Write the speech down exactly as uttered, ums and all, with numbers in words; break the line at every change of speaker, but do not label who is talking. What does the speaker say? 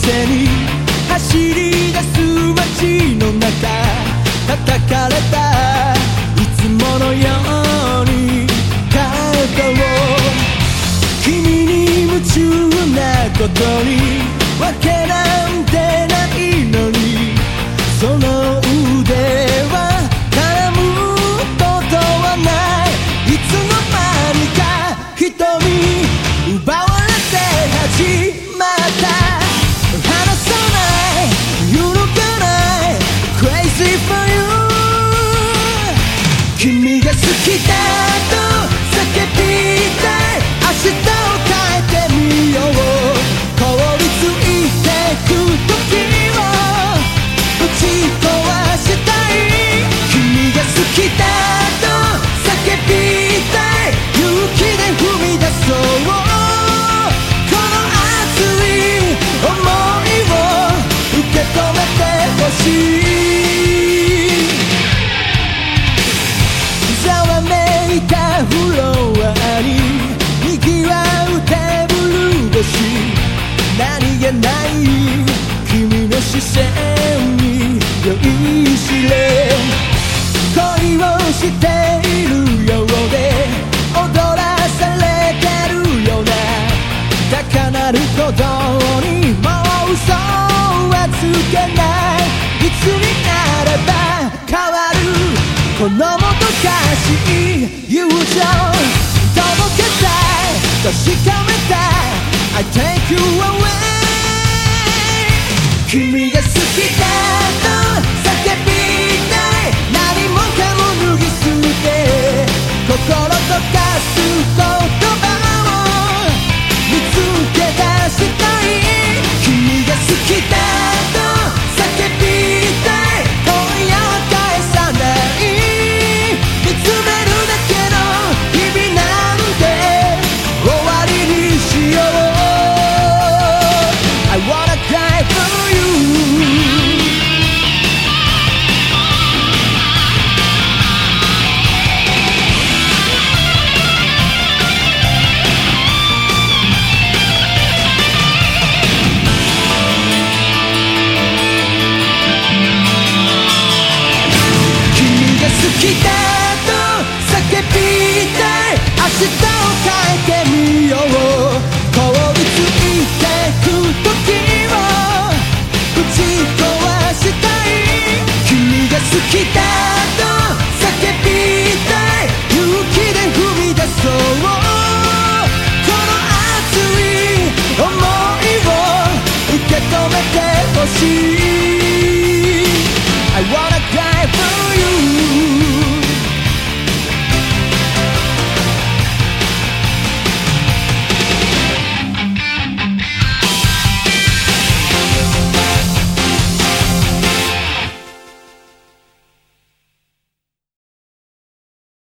店に走り出す街の中叩かれたいつものようにカードを君に夢中なことにわけなんてないのにその腕は絡むことはないいつの間にか瞳奪われて始まった離さない揺るがない Crazy for you 君が好きだと叫びたい明日を変えてみよう凍りついてく時をぶち壊したい君が好きだと叫びたい勇気で踏み出そうこの熱い想いを受け止めてほしいざわめいたフロアに賑わうテーブル越し何気ない君の視線に酔いしれ恋をしているようで踊らされてるような高鳴る鼓動にもう嘘はつけないいつになれば変わるこのもどかしい友情届けたい確かめたい I take you away 君が好きだと叫びたい何もかも脱ぎ捨て心溶かす言葉を見つけ出したい君が好きだと叫びたい今夜は返さない見つめるだけの日々なんて終わりにしよう I wanna cry for you君が好きだ